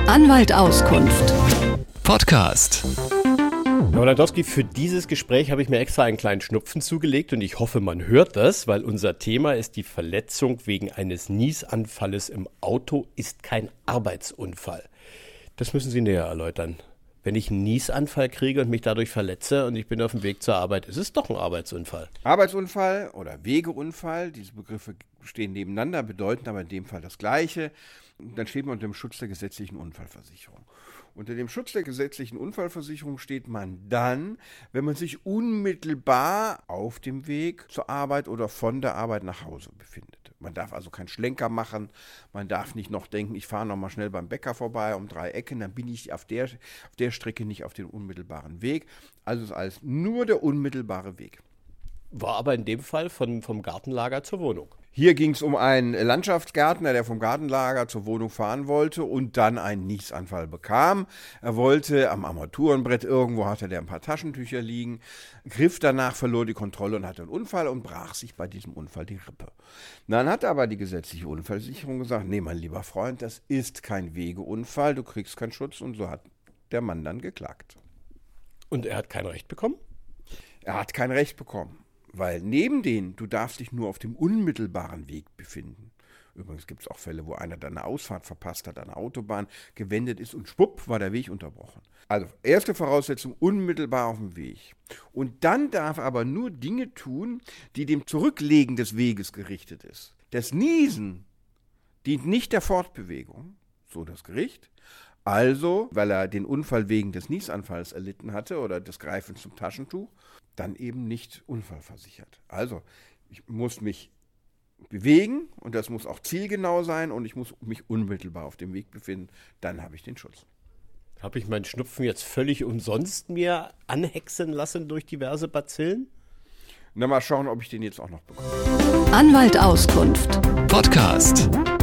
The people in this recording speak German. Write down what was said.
Anwalt Auskunft. Podcast. Herr Wolandowski, für dieses Gespräch habe ich mir extra einen kleinen Schnupfen zugelegt und ich hoffe, man hört das, weil unser Thema ist die Verletzung wegen eines Niesanfalles im Auto ist kein Arbeitsunfall. Das müssen Sie näher erläutern. Wenn ich einen Niesanfall kriege und mich dadurch verletze und ich bin auf dem Weg zur Arbeit, ist es doch ein Arbeitsunfall. Arbeitsunfall oder Wegeunfall, diese Begriffe stehen nebeneinander, bedeuten aber in dem Fall das Gleiche. Dann steht man unter dem Schutz der gesetzlichen Unfallversicherung. Unter dem Schutz der gesetzlichen Unfallversicherung steht man dann, wenn man sich unmittelbar auf dem Weg zur Arbeit oder von der Arbeit nach Hause befindet. Man darf also keinen Schlenker machen, man darf nicht noch denken, ich fahre noch mal schnell beim Bäcker vorbei um 3 Ecken, dann bin ich auf der Strecke nicht auf dem unmittelbaren Weg. Also ist alles nur der unmittelbare Weg. War aber in dem Fall vom Gartenlager zur Wohnung. Hier ging es um einen Landschaftsgärtner, der vom Gartenlager zur Wohnung fahren wollte und dann einen Niesanfall bekam. Er wollte am Armaturenbrett, irgendwo hatte der ein paar Taschentücher liegen, griff danach, verlor die Kontrolle und hatte einen Unfall und brach sich bei diesem Unfall die Rippe. Dann hat aber die gesetzliche Unfallversicherung gesagt, nee, mein lieber Freund, das ist kein Wegeunfall, du kriegst keinen Schutz, und so hat der Mann dann geklagt. Und er hat kein Recht bekommen? Er hat kein Recht bekommen. Weil neben denen, du darfst dich nur auf dem unmittelbaren Weg befinden. Übrigens gibt es auch Fälle, wo einer dann eine Ausfahrt verpasst hat, an der Autobahn gewendet ist und schwupp war der Weg unterbrochen. Also erste Voraussetzung, unmittelbar auf dem Weg. Und dann darf aber nur Dinge tun, die dem Zurücklegen des Weges gerichtet ist. Das Niesen dient nicht der Fortbewegung, so das Gericht. Also, weil er den Unfall wegen des Niesanfalls erlitten hatte oder des Greifens zum Taschentuch, dann eben nicht unfallversichert. Also, ich muss mich bewegen und das muss auch zielgenau sein und ich muss mich unmittelbar auf dem Weg befinden, dann habe ich den Schutz. Habe ich meinen Schnupfen jetzt völlig umsonst mir anhexen lassen durch diverse Bazillen? Na, mal schauen, ob ich den jetzt auch noch bekomme. Anwalt Auskunft. Podcast.